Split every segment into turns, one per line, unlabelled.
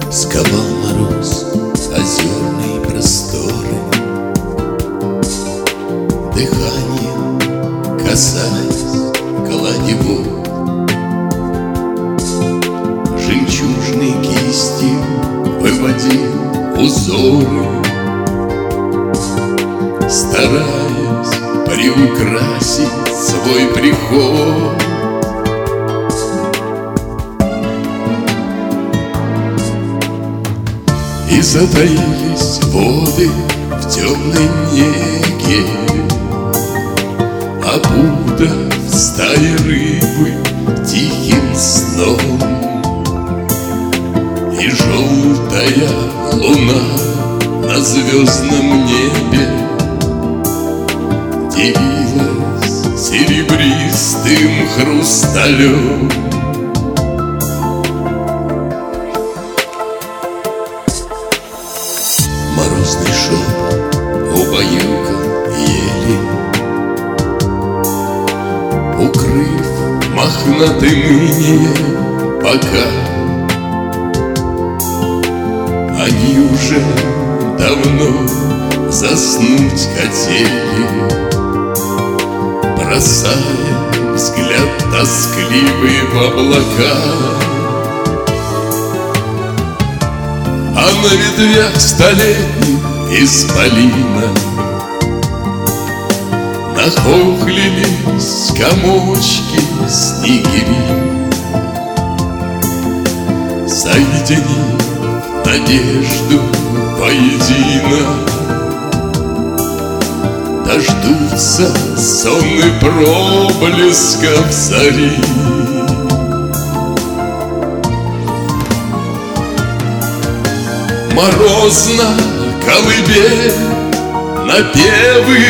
Сковал мороз озерные просторы, дыханием касаясь глади вод, жемчужной кистью выводил узоры, стараясь приукрасить свой приход. И затаились воды в темной неге, опутав стаи рыбы тихим сном. И желтая луна на звездном небе дивилась серебристым хрусталем. Морозный шепот убаюкал ели, укрыв мохнатым инеем пока. Они уже давно заснуть хотели, бросая взгляд тоскливый в облака. А на ветвях столетних исполина нахохлились комочки снегири, соединив надежду воедино, дождутся сонных проблесков зари. Морозно колыбель напевы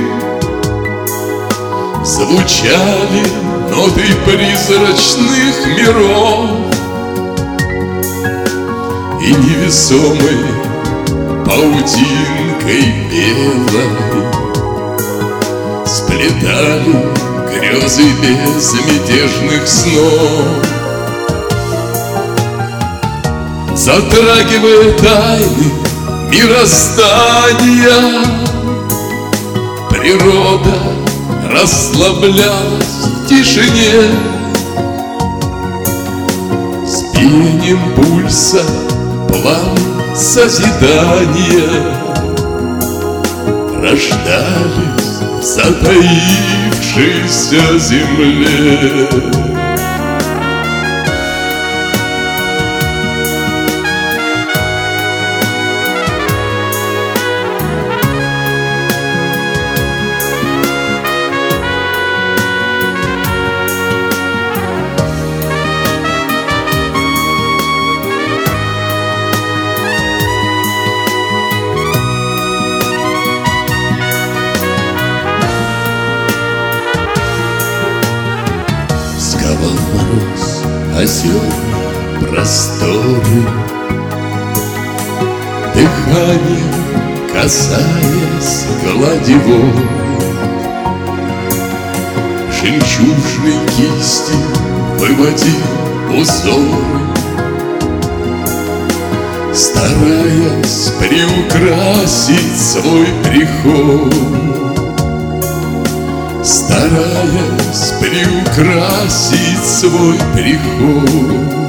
звучали ноты призрачных миров, и невесомой паутинкой белой сплетали грезы безмятежных снов. Затрагивая тайны мироздания, природа расслаблялась в тишине. С биением пульса план созидания рождались в затаившейся земле. Сковал мороз озерные просторы, дыханием касаясь глади вод, жемчужной кистью выводил узоры, стараясь приукрасить свой приход, стараясь приукрасить свой приход.